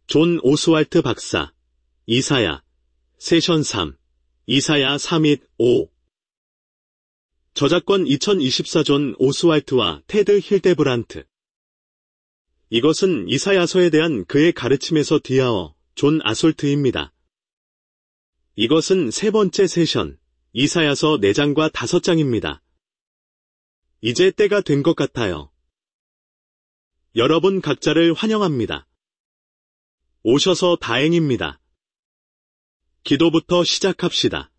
존 오스왈트 박사, 이사야, 세션 3, 이사야 3-5. 저작권 2024 존 오스왈트와 테드 힐데브란트. 이것은 이사야서에 대한 그의 가르침에서 디아어, 존 아솔트입니다. 이것은 세 번째 세션, 이사야서 4장과 5장입니다. 이제 때가 된 것 같아요. 여러분 각자를 환영합니다. 오셔서 다행입니다. 기도부터 시작합시다.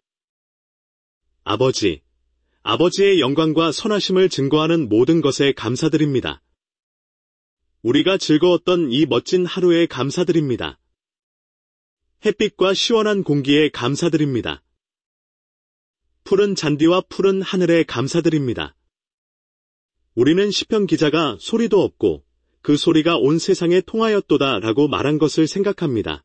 아버지, 아버지의 영광과 선하심을 증거하는 모든 것에 감사드립니다. 우리가 즐거웠던 이 멋진 하루에 감사드립니다. 햇빛과 시원한 공기에 감사드립니다. 푸른 잔디와 푸른 하늘에 감사드립니다. 우리는 시편 기자가 소리도 없고 그 소리가 온 세상에 통하였도다 라고 말한 것을 생각합니다.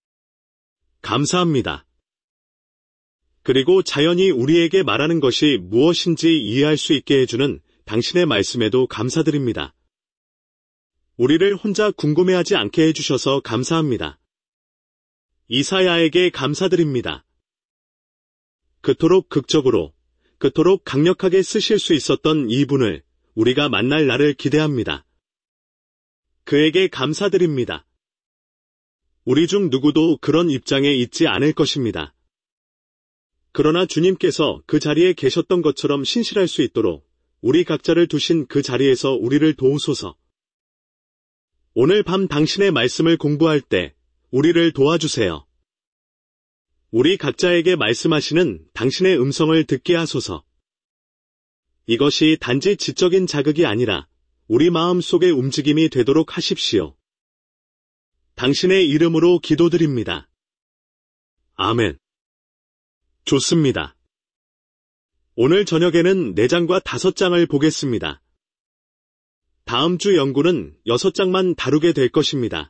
감사합니다. 그리고 자연이 우리에게 말하는 것이 무엇인지 이해할 수 있게 해주는 당신의 말씀에도 감사드립니다. 우리를 혼자 궁금해하지 않게 해주셔서 감사합니다. 이사야에게 감사드립니다. 그토록 극적으로, 그토록 강력하게 쓰실 수 있었던 이분을 우리가 만날 날을 기대합니다. 그에게 감사드립니다. 우리 중 누구도 그런 입장에 있지 않을 것입니다. 그러나 주님께서 그 자리에 계셨던 것처럼 신실할 수 있도록 우리 각자를 두신 그 자리에서 우리를 도우소서. 오늘 밤 당신의 말씀을 공부할 때 우리를 도와주세요. 우리 각자에게 말씀하시는 당신의 음성을 듣게 하소서. 이것이 단지 지적인 자극이 아니라 우리 마음 속의 움직임이 되도록 하십시오. 당신의 이름으로 기도드립니다. 아멘. 좋습니다. 오늘 저녁에는 4장과 5장을 보겠습니다. 다음 주 연구는 6장만 다루게 될 것입니다.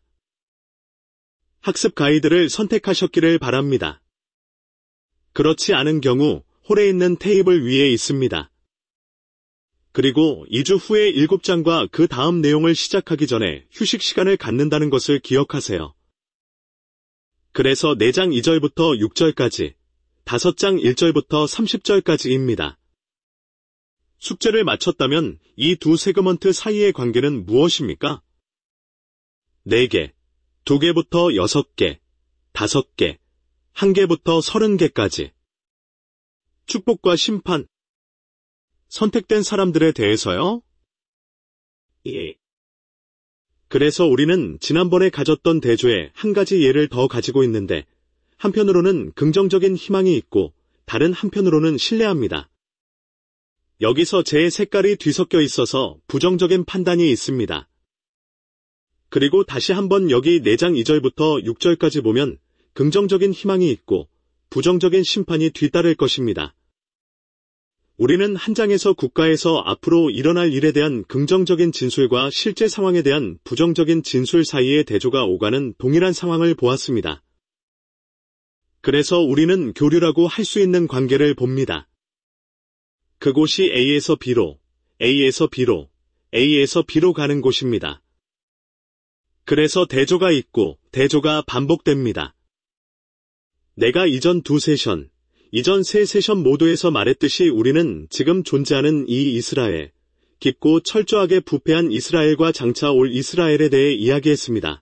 학습 가이드를 선택하셨기를 바랍니다. 그렇지 않은 경우 홀에 있는 테이블 위에 있습니다. 그리고 2주 후에 7장과 그 다음 내용을 시작하기 전에 휴식 시간을 갖는다는 것을 기억하세요. 그래서 4장 2절부터 6절까지, 5장 1절부터 30절까지입니다. 숙제를 마쳤다면 이 두 세그먼트 사이의 관계는 무엇입니까? 4개, 2개부터 6개, 5개, 1개부터 30개까지. 축복과 심판. 선택된 사람들에 대해서요? 예. 그래서 우리는 지난번에 가졌던 대조에 한 가지 예를 더 가지고 있는데, 한편으로는 긍정적인 희망이 있고, 다른 한편으로는 신뢰합니다. 여기서 제 색깔이 뒤섞여 있어서 부정적인 판단이 있습니다. 그리고 다시 한번 여기 4장 2절부터 6절까지 보면 긍정적인 희망이 있고 부정적인 심판이 뒤따를 것입니다. 우리는 한 장에서 국가에서 앞으로 일어날 일에 대한 긍정적인 진술과 실제 상황에 대한 부정적인 진술 사이의 대조가 오가는 동일한 상황을 보았습니다. 그래서 우리는 교류라고 할 수 있는 관계를 봅니다. 그곳이 A에서 B로, A에서 B로, A에서 B로 가는 곳입니다. 그래서 대조가 있고 대조가 반복됩니다. 내가 이전 2세션, 이전 3세션 모두에서 말했듯이 우리는 지금 존재하는 이 이스라엘, 깊고 철저하게 부패한 이스라엘과 장차 올 이스라엘에 대해 이야기했습니다.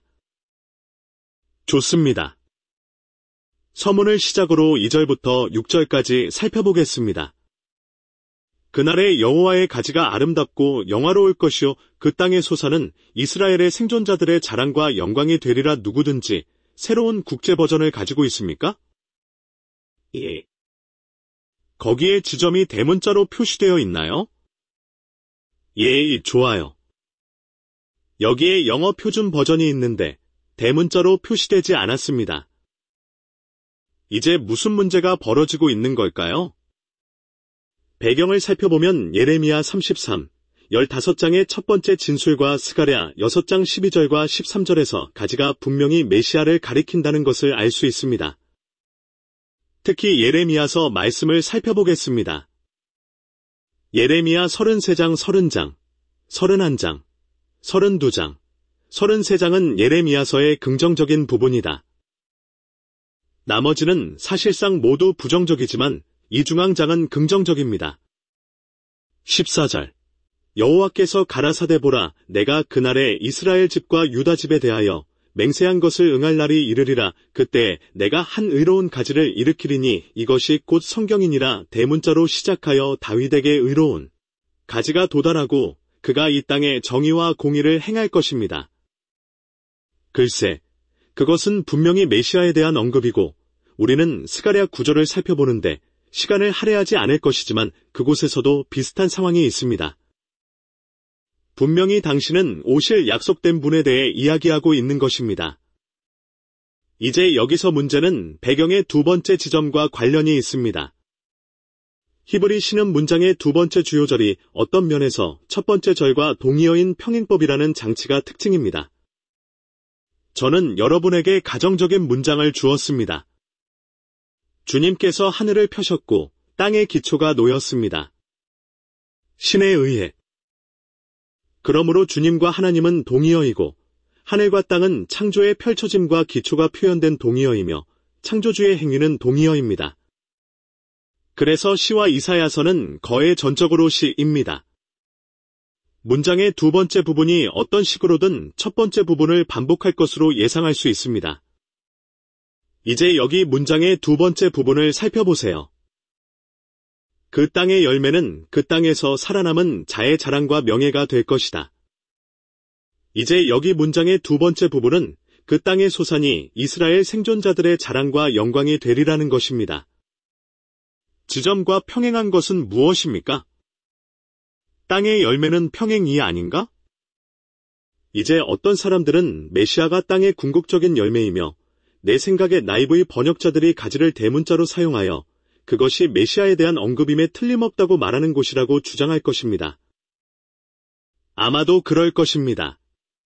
좋습니다. 서문을 시작으로 2절부터 6절까지 살펴보겠습니다. 그날의 여호와의 가지가 아름답고 영화로울 것이요 그 땅의 소사는 이스라엘의 생존자들의 자랑과 영광이 되리라. 누구든지 새로운 국제 버전을 가지고 있습니까? 예. 거기에 지점이 대문자로 표시되어 있나요? 예, 좋아요. 여기에 영어 표준 버전이 있는데 대문자로 표시되지 않았습니다. 이제 무슨 문제가 벌어지고 있는 걸까요? 배경을 살펴보면 예레미야 33, 15장의 첫 번째 진술과 스가랴 6장 12절과 13절에서 가지가 분명히 메시아를 가리킨다는 것을 알 수 있습니다. 특히 예레미야서 말씀을 살펴보겠습니다. 예레미야 33장 30장, 31장, 32장, 33장은 예레미야서의 긍정적인 부분이다. 나머지는 사실상 모두 부정적이지만 이 중앙장은 긍정적입니다. 14절 여호와께서 가라사대 보라 내가 그날에 이스라엘 집과 유다 집에 대하여 맹세한 것을 응할 날이 이르리라. 그때 내가 한 의로운 가지를 일으키리니 이것이 곧 성경이니라. 대문자로 시작하여 다윗에게 의로운 가지가 도달하고 그가 이 땅에 정의와 공의를 행할 것입니다. 글쎄, 그것은 분명히 메시아에 대한 언급이고 우리는 스가랴 9절을 살펴보는데 시간을 할애하지 않을 것이지만 그곳에서도 비슷한 상황이 있습니다. 분명히 당신은 오실 약속된 분에 대해 이야기하고 있는 것입니다. 이제 여기서 문제는 배경의 두 번째 지점과 관련이 있습니다. 히브리 신음 문장의 두 번째 주요 절이 어떤 면에서 첫 번째 절과 동의어인 평행법이라는 장치가 특징입니다. 저는 여러분에게 가정적인 문장을 주었습니다. 주님께서 하늘을 펴셨고 땅의 기초가 놓였습니다. 신에 의해. 그러므로 주님과 하나님은 동의어이고 하늘과 땅은 창조의 펼쳐짐과 기초가 표현된 동의어이며 창조주의 행위는 동의어입니다. 그래서 시와 이사야서는 거의 전적으로 시입니다. 문장의 두 번째 부분이 어떤 식으로든 첫 번째 부분을 반복할 것으로 예상할 수 있습니다. 이제 여기 문장의 두 번째 부분을 살펴보세요. 그 땅의 열매는 그 땅에서 살아남은 자의 자랑과 명예가 될 것이다. 이제 여기 문장의 두 번째 부분은 그 땅의 소산이 이스라엘 생존자들의 자랑과 영광이 되리라는 것입니다. 지점과 평행한 것은 무엇입니까? 땅의 열매는 평행이 아닌가? 이제 어떤 사람들은 메시아가 땅의 궁극적인 열매이며 내 생각에 나이브의 번역자들이 가지를 대문자로 사용하여 그것이 메시아에 대한 언급임에 틀림없다고 말하는 곳이라고 주장할 것입니다. 아마도 그럴 것입니다.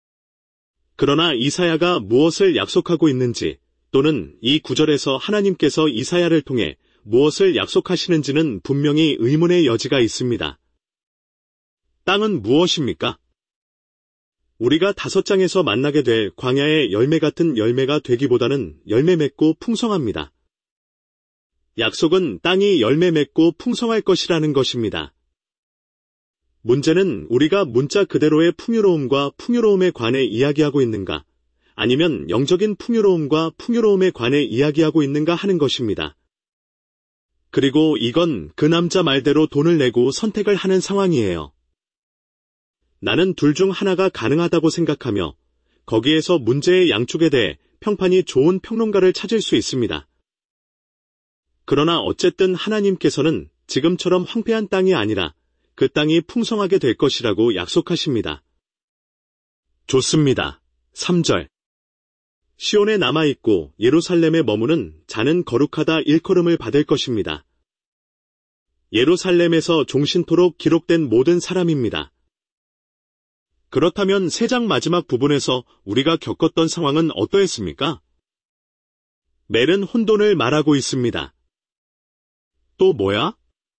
그러나 이사야가 무엇을 약속하고 있는지 또는 이 구절에서 하나님께서 이사야를 통해 무엇을 약속하시는지는 분명히 의문의 여지가 있습니다. 땅은 무엇입니까? 우리가 5장에서 만나게 될 광야의 열매 같은 열매가 되기보다는 열매 맺고 풍성합니다. 약속은 땅이 열매 맺고 풍성할 것이라는 것입니다. 문제는 우리가 문자 그대로의 풍요로움과 풍요로움에 관해 이야기하고 있는가, 아니면 영적인 풍요로움과 풍요로움에 관해 이야기하고 있는가 하는 것입니다. 그리고 이건 그 남자 말대로 돈을 내고 선택을 하는 상황이에요. 나는 둘 중 하나가 가능하다고 생각하며 거기에서 문제의 양쪽에 대해 평판이 좋은 평론가를 찾을 수 있습니다. 그러나 어쨌든 하나님께서는 지금처럼 황폐한 땅이 아니라 그 땅이 풍성하게 될 것이라고 약속하십니다. 좋습니다. 3절 시온에 남아있고 예루살렘에 머무는 자는 거룩하다 일컬음을 받을 것입니다. 예루살렘에서 종신토록 기록된 모든 사람입니다. 그렇다면 3장 마지막 부분에서 우리가 겪었던 상황은 어떠했습니까? 멜은 혼돈을 말하고 있습니다. 또 뭐야?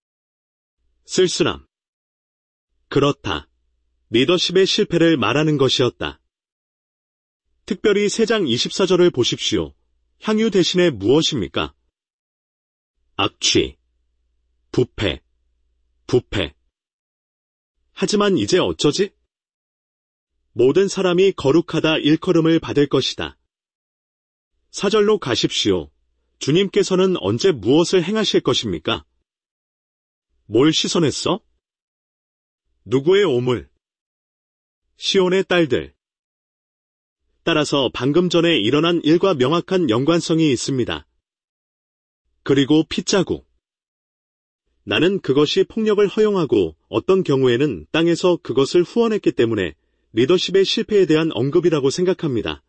쓸쓸함. 그렇다. 리더십의 실패를 말하는 것이었다. 특별히 3장 24절을 보십시오. 향유 대신에 무엇입니까? 악취, 부패, 부패. 하지만 이제 어쩌지? 모든 사람이 거룩하다 일컬음을 받을 것이다. 4절로 가십시오. 주님께서는 언제 무엇을 행하실 것입니까? 뭘 씻어냈어? 누구의 오물? 시온의 딸들. 따라서 방금 전에 일어난 일과 명확한 연관성이 있습니다. 그리고 핏자국. 나는 그것이 폭력을 허용하고 어떤 경우에는 땅에서 그것을 후원했기 때문에 리더십의 실패에 대한 언급이라고 생각합니다.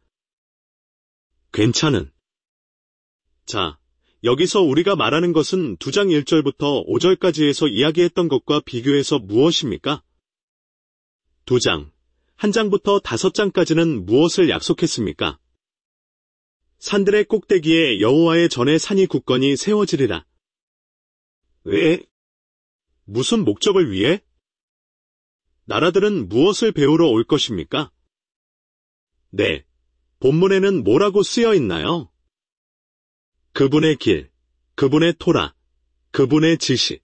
괜찮은. 자, 여기서 우리가 말하는 것은 2장 1절부터 5절까지에서 이야기했던 것과 비교해서 무엇입니까? 2장, 1장부터 5장까지는 무엇을 약속했습니까? 산들의 꼭대기에 여호와의 전에 산이 굳건히 세워지리라. 왜? 무슨 목적을 위해? 나라들은 무엇을 배우러 올 것입니까? 네, 본문에는 뭐라고 쓰여 있나요? 그분의 길, 그분의 토라, 그분의 지시.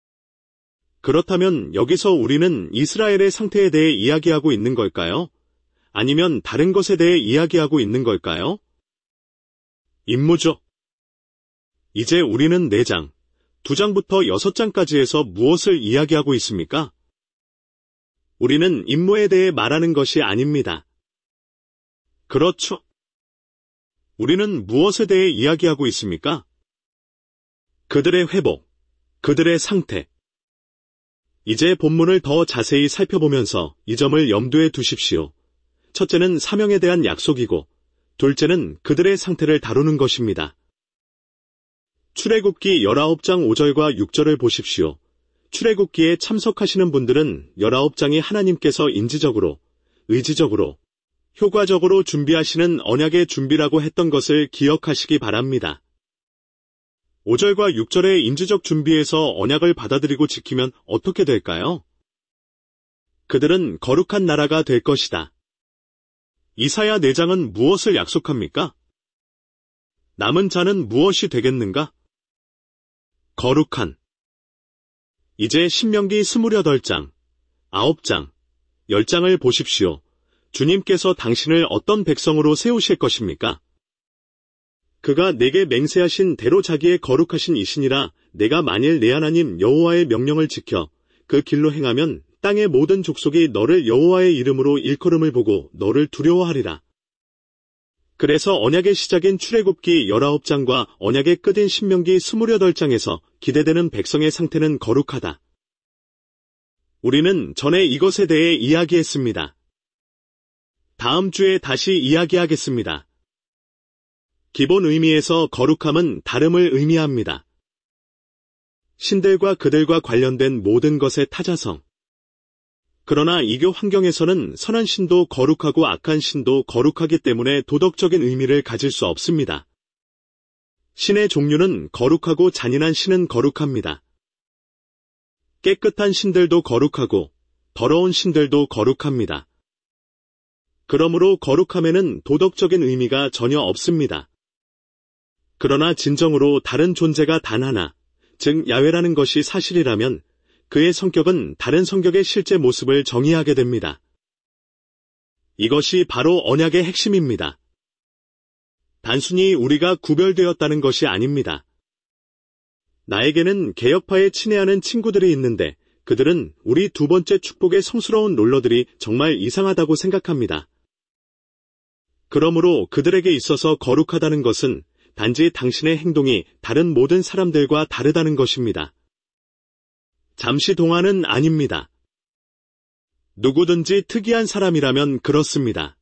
그렇다면 여기서 우리는 이스라엘의 상태에 대해 이야기하고 있는 걸까요? 아니면 다른 것에 대해 이야기하고 있는 걸까요? 임무죠. 이제 우리는 4장, 2장부터 6장까지에서 무엇을 이야기하고 있습니까? 우리는 임무에 대해 말하는 것이 아닙니다. 그렇죠. 우리는 무엇에 대해 이야기하고 있습니까? 그들의 회복, 그들의 상태. 이제 본문을 더 자세히 살펴보면서 이 점을 염두에 두십시오. 첫째는 사명에 대한 약속이고, 둘째는 그들의 상태를 다루는 것입니다. 출애굽기 19장 5절과 6절을 보십시오. 출애굽기에 참석하시는 분들은 19장이 하나님께서 인지적으로, 의지적으로, 효과적으로 준비하시는 언약의 준비라고 했던 것을 기억하시기 바랍니다. 5절과 6절의 인지적 준비에서 언약을 받아들이고 지키면 어떻게 될까요? 그들은 거룩한 나라가 될 것이다. 이사야 4장은 무엇을 약속합니까? 남은 자는 무엇이 되겠는가? 거룩한. 이제 신명기 28장, 9장, 10장을 보십시오. 주님께서 당신을 어떤 백성으로 세우실 것입니까? 그가 내게 맹세하신 대로 자기의 거룩하신 이시니라. 내가 만일 내 하나님 여호와의 명령을 지켜 그 길로 행하면 땅의 모든 족속이 너를 여호와의 이름으로 일컬음을 보고 너를 두려워하리라. 그래서 언약의 시작인 출애굽기 19장과 언약의 끝인 신명기 28장에서 기대되는 백성의 상태는 거룩하다. 우리는 전에 이것에 대해 이야기했습니다. 다음 주에 다시 이야기하겠습니다. 기본 의미에서 거룩함은 다름을 의미합니다. 신들과 그들과 관련된 모든 것의 타자성. 그러나 이교 환경에서는 선한 신도 거룩하고 악한 신도 거룩하기 때문에 도덕적인 의미를 가질 수 없습니다. 신의 종류는 거룩하고 잔인한 신은 거룩합니다. 깨끗한 신들도 거룩하고 더러운 신들도 거룩합니다. 그러므로 거룩함에는 도덕적인 의미가 전혀 없습니다. 그러나 진정으로 다른 존재가 단 하나, 즉 야훼라는 것이 사실이라면 그의 성격은 다른 성격의 실제 모습을 정의하게 됩니다. 이것이 바로 언약의 핵심입니다. 단순히 우리가 구별되었다는 것이 아닙니다. 나에게는 개혁파에 친애하는 친구들이 있는데 그들은 우리 두 번째 축복의 성스러운 롤러들이 정말 이상하다고 생각합니다. 그러므로 그들에게 있어서 거룩하다는 것은 단지 당신의 행동이 다른 모든 사람들과 다르다는 것입니다. 잠시 동안은 아닙니다. 누구든지 특이한 사람이라면 그렇습니다.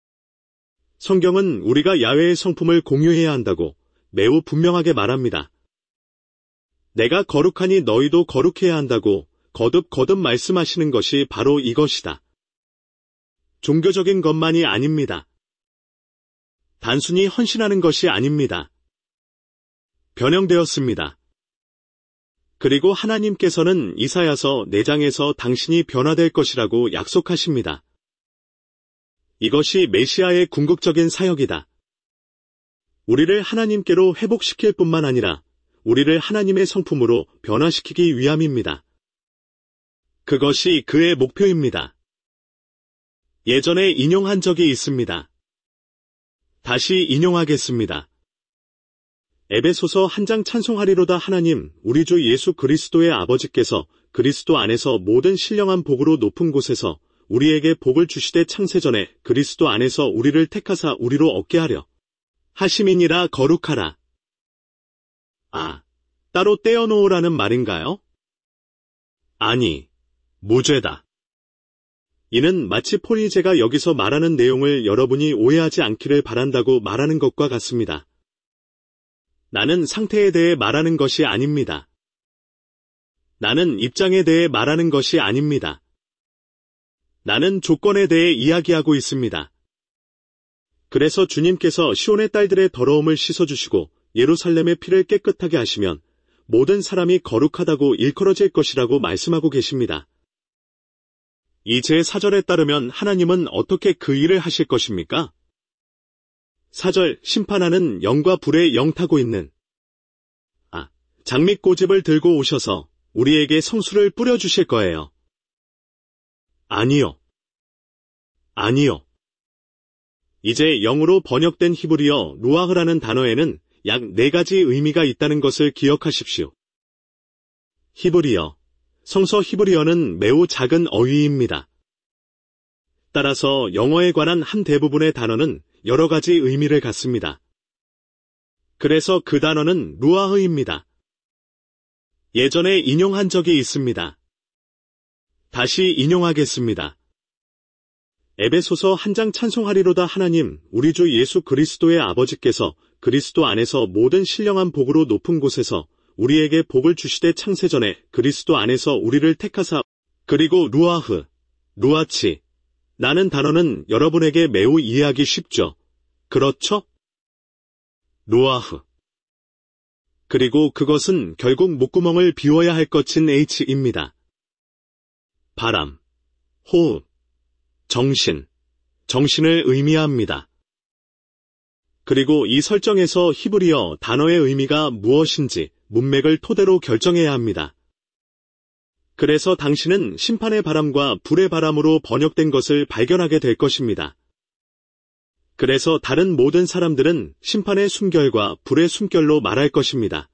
성경은 우리가 야훼의 성품을 공유해야 한다고 매우 분명하게 말합니다. 내가 거룩하니 너희도 거룩해야 한다고 거듭 말씀하시는 것이 바로 이것이다. 종교적인 것만이 아닙니다. 단순히 헌신하는 것이 아닙니다. 변형되었습니다. 그리고 하나님께서는 이사야서 4장에서 당신이 변화될 것이라고 약속하십니다. 이것이 메시아의 궁극적인 사역이다. 우리를 하나님께로 회복시킬 뿐만 아니라 우리를 하나님의 성품으로 변화시키기 위함입니다. 그것이 그의 목표입니다. 예전에 인용한 적이 있습니다. 다시 인용하겠습니다. 에베소서 1장 찬송하리로다. 하나님, 우리 주 예수 그리스도의 아버지께서 그리스도 안에서 모든 신령한 복으로 높은 곳에서 우리에게 복을 주시되 창세전에 그리스도 안에서 우리를 택하사 우리로 얻게 하려 하심이니라. 거룩하라. 아, 따로 떼어놓으라는 말인가요? 아니, 무죄다. 이는 마치 폴이 제가 여기서 말하는 내용을 여러분이 오해하지 않기를 바란다고 말하는 것과 같습니다. 나는 상태에 대해 말하는 것이 아닙니다. 나는 입장에 대해 말하는 것이 아닙니다. 나는 조건에 대해 이야기하고 있습니다. 그래서 주님께서 시온의 딸들의 더러움을 씻어주시고 예루살렘의 피를 깨끗하게 하시면 모든 사람이 거룩하다고 일컬어질 것이라고 말씀하고 계십니다. 이 제4절에 따르면 하나님은 어떻게 그 일을 하실 것입니까? 4절 심판하는 영과 불의 영 타고 있는 장미꽃집을 들고 오셔서 우리에게 성수를 뿌려주실 거예요. 아니요. 아니요. 이제 영어로 번역된 히브리어 루아흐라는 단어에는 약 4가지 의미가 있다는 것을 기억하십시오. 히브리어, 성서 히브리어는 매우 작은 어휘입니다. 따라서 영어에 관한 한 대부분의 단어는 여러 가지 의미를 갖습니다. 그래서 그 단어는 루아흐입니다. 예전에 인용한 적이 있습니다. 다시 인용하겠습니다. 에베소서 1장 찬송하리로다 하나님, 우리 주 예수 그리스도의 아버지께서 그리스도 안에서 모든 신령한 복으로 높은 곳에서 우리에게 복을 주시되 창세전에 그리스도 안에서 우리를 택하사. 그리고 루아흐, 루아치 라는 단어는 여러분에게 매우 이해하기 쉽죠? 그렇죠? 루아흐. 그리고 그것은 결국 목구멍을 비워야 할 것인 H입니다. 바람, 호흡, 정신을 의미합니다. 그리고 이 설정에서 히브리어 단어의 의미가 무엇인지 문맥을 토대로 결정해야 합니다. 그래서 당신은 심판의 바람과 불의 바람으로 번역된 것을 발견하게 될 것입니다. 그래서 다른 모든 사람들은 심판의 숨결과 불의 숨결로 말할 것입니다.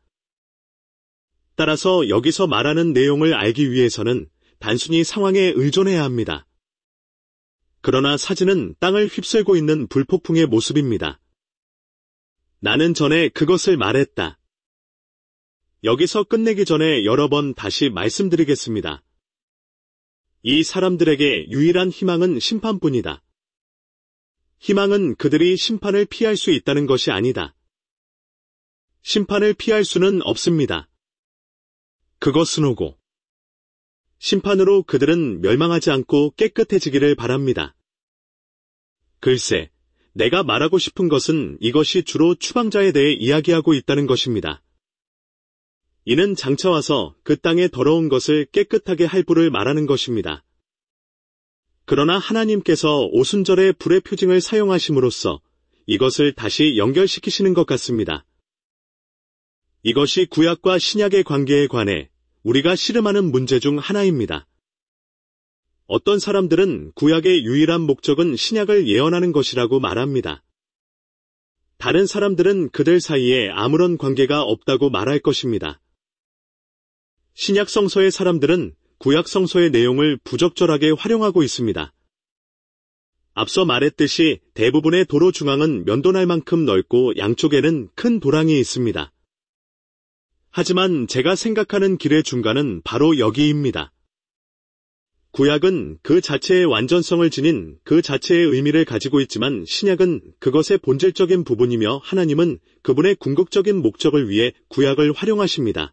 따라서 여기서 말하는 내용을 알기 위해서는 단순히 상황에 의존해야 합니다. 그러나 사진은 땅을 휩쓸고 있는 불폭풍의 모습입니다. 나는 전에 그것을 말했다. 여기서 끝내기 전에 여러 번 다시 말씀드리겠습니다. 이 사람들에게 유일한 희망은 심판뿐이다. 희망은 그들이 심판을 피할 수 있다는 것이 아니다. 심판을 피할 수는 없습니다. 그것은 오고 심판으로 그들은 멸망하지 않고 깨끗해지기를 바랍니다. 글쎄, 내가 말하고 싶은 것은 이것이 주로 추방자에 대해 이야기하고 있다는 것입니다. 이는 장차 와서 그 땅의 더러운 것을 깨끗하게 할 부를 말하는 것입니다. 그러나 하나님께서 오순절의 불의 표징을 사용하심으로써 이것을 다시 연결시키시는 것 같습니다. 이것이 구약과 신약의 관계에 관해 우리가 씨름하는 문제 중 하나입니다. 어떤 사람들은 구약의 유일한 목적은 신약을 예언하는 것이라고 말합니다. 다른 사람들은 그들 사이에 아무런 관계가 없다고 말할 것입니다. 신약 성서의 사람들은 구약 성서의 내용을 부적절하게 활용하고 있습니다. 앞서 말했듯이 대부분의 도로 중앙은 면도날 만큼 넓고 양쪽에는 큰 도랑이 있습니다. 하지만 제가 생각하는 길의 중간은 바로 여기입니다. 구약은 그 자체의 완전성을 지닌 그 자체의 의미를 가지고 있지만 신약은 그것의 본질적인 부분이며 하나님은 그분의 궁극적인 목적을 위해 구약을 활용하십니다.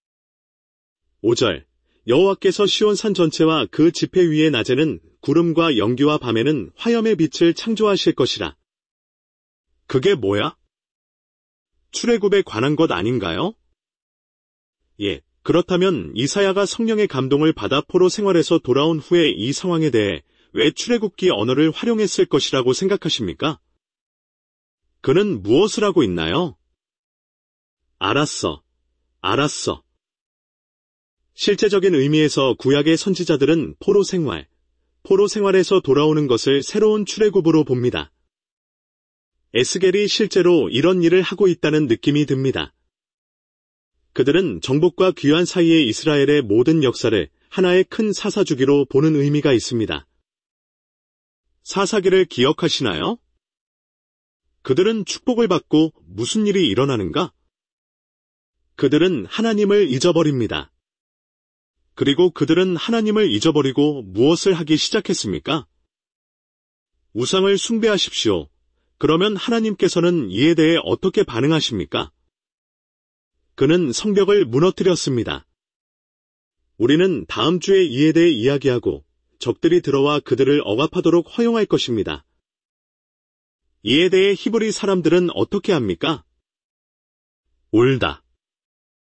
5절 여호와께서 시온산 전체와 그 지폐 위의 낮에는 구름과 연기와 밤에는 화염의 빛을 창조하실 것이라. 그게 뭐야? 출애굽에 관한 것 아닌가요? 예, 그렇다면 이사야가 성령의 감동을 받아 포로 생활에서 돌아온 후에 이 상황에 대해 왜 출애굽기 언어를 활용했을 것이라고 생각하십니까? 그는 무엇을 하고 있나요? 알았어. 실제적인 의미에서 구약의 선지자들은 포로 생활에서 돌아오는 것을 새로운 출애굽으로 봅니다. 에스겔이 실제로 이런 일을 하고 있다는 느낌이 듭니다. 그들은 정복과 귀환 사이의 이스라엘의 모든 역사를 하나의 큰 사사주기로 보는 의미가 있습니다. 사사기를 기억하시나요? 그들은 축복을 받고 무슨 일이 일어나는가? 그들은 하나님을 잊어버립니다. 그리고 그들은 하나님을 잊어버리고 무엇을 하기 시작했습니까? 우상을 숭배하십시오. 그러면 하나님께서는 이에 대해 어떻게 반응하십니까? 그는 성벽을 무너뜨렸습니다. 우리는 다음 주에 이에 대해 이야기하고 적들이 들어와 그들을 억압하도록 허용할 것입니다. 이에 대해 히브리 사람들은 어떻게 합니까? 울다.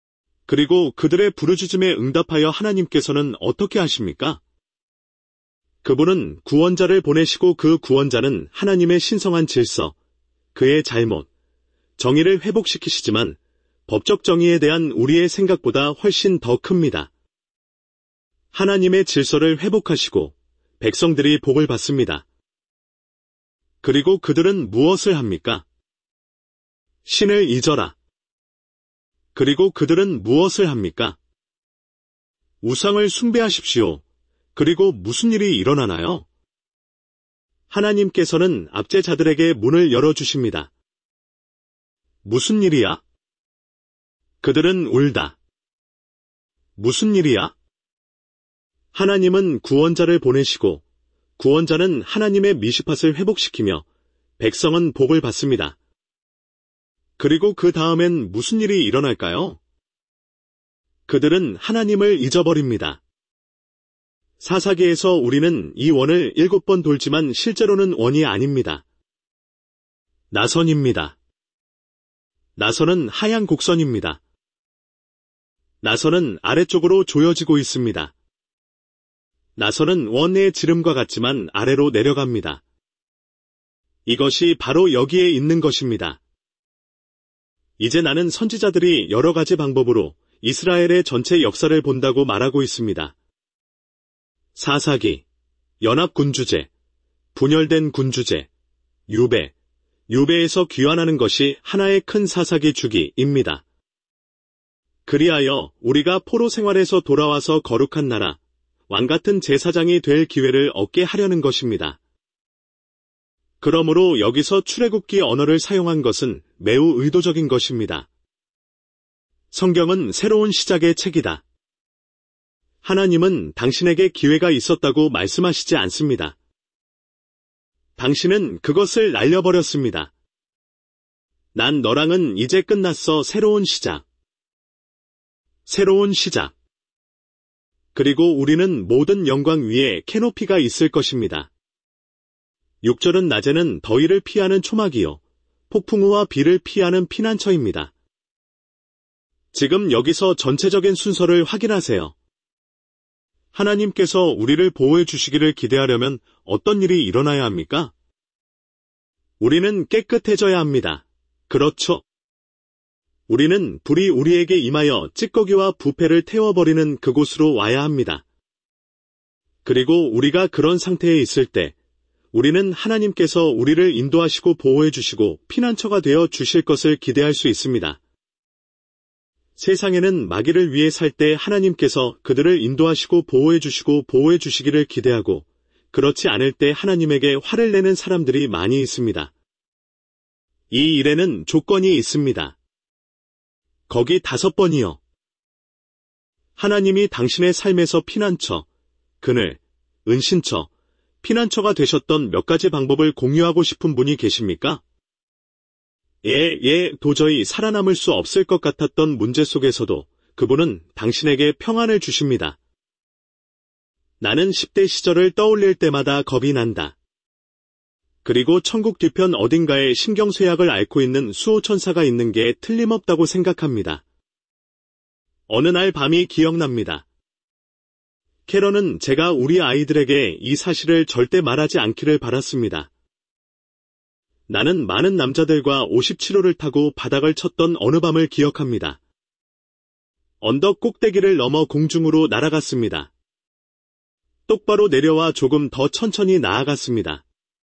그리고 그들의 부르짖음에 응답하여 하나님께서는 어떻게 하십니까? 그분은 구원자를 보내시고 그 구원자는 하나님의 신성한 질서, 그의 잘못, 정의를 회복시키시지만 법적 정의에 대한 우리의 생각보다 훨씬 더 큽니다. 하나님의 질서를 회복하시고 백성들이 복을 받습니다. 그리고 그들은 무엇을 합니까? 신을 잊어라. 그리고 그들은 무엇을 합니까? 우상을 숭배하십시오. 그리고 무슨 일이 일어나나요? 하나님께서는 압제자들에게 문을 열어주십니다. 무슨 일이야? 그들은 울다. 무슨 일이야? 하나님은 구원자를 보내시고 구원자는 하나님의 미시팟을 회복시키며 백성은 복을 받습니다. 그리고 그 다음엔 무슨 일이 일어날까요? 그들은 하나님을 잊어버립니다. 사사기에서 우리는 이 원을 7번 돌지만 실제로는 원이 아닙니다. 나선입니다. 나선은 하얀 곡선입니다. 나선은 아래쪽으로 조여지고 있습니다. 나선은 원의 지름과 같지만 아래로 내려갑니다. 이것이 바로 여기에 있는 것입니다. 이제 나는 선지자들이 여러 가지 방법으로 이스라엘의 전체 역사를 본다고 말하고 있습니다. 사사기, 연합군주제, 분열된 군주제, 유배, 유배에서 귀환하는 것이 하나의 큰 사사기 주기입니다. 그리하여 우리가 포로 생활에서 돌아와서 거룩한 나라, 왕같은 제사장이 될 기회를 얻게 하려는 것입니다. 그러므로 여기서 출애굽기 언어를 사용한 것은 매우 의도적인 것입니다. 성경은 새로운 시작의 책이다. 하나님은 당신에게 기회가 있었다고 말씀하시지 않습니다. 당신은 그것을 날려버렸습니다. 난 너랑은 이제 끝났어. 새로운 시작. 새로운 시작. 그리고 우리는 모든 영광 위에 캐노피가 있을 것입니다. 6절은 낮에는 더위를 피하는 초막이요, 폭풍우와 비를 피하는 피난처입니다. 지금 여기서 전체적인 순서를 확인하세요. 하나님께서 우리를 보호해 주시기를 기대하려면 어떤 일이 일어나야 합니까? 우리는 깨끗해져야 합니다. 그렇죠? 우리는 불이 우리에게 임하여 찌꺼기와 부패를 태워버리는 그곳으로 와야 합니다. 그리고 우리가 그런 상태에 있을 때 우리는 하나님께서 우리를 인도하시고 보호해 주시고 피난처가 되어 주실 것을 기대할 수 있습니다. 세상에는 마귀를 위해 살 때 하나님께서 그들을 인도하시고 보호해 주시기를 기대하고 그렇지 않을 때 하나님에게 화를 내는 사람들이 많이 있습니다. 이 일에는 조건이 있습니다. 거기 5번이요. 하나님이 당신의 삶에서 피난처, 그늘, 은신처, 피난처가 되셨던 몇 가지 방법을 공유하고 싶은 분이 계십니까? 도저히 살아남을 수 없을 것 같았던 문제 속에서도 그분은 당신에게 평안을 주십니다. 나는 10대 시절을 떠올릴 때마다 겁이 난다. 그리고 천국 뒤편 어딘가에 신경쇠약을 앓고 있는 수호천사가 있는 게 틀림없다고 생각합니다. 어느 날 밤이 기억납니다. 캐런은 제가 우리 아이들에게 이 사실을 절대 말하지 않기를 바랐습니다. 나는 많은 남자들과 57호를 타고 바닥을 쳤던 어느 밤을 기억합니다. 언덕 꼭대기를 넘어 공중으로 날아갔습니다. 똑바로 내려와 조금 더 천천히 나아갔습니다.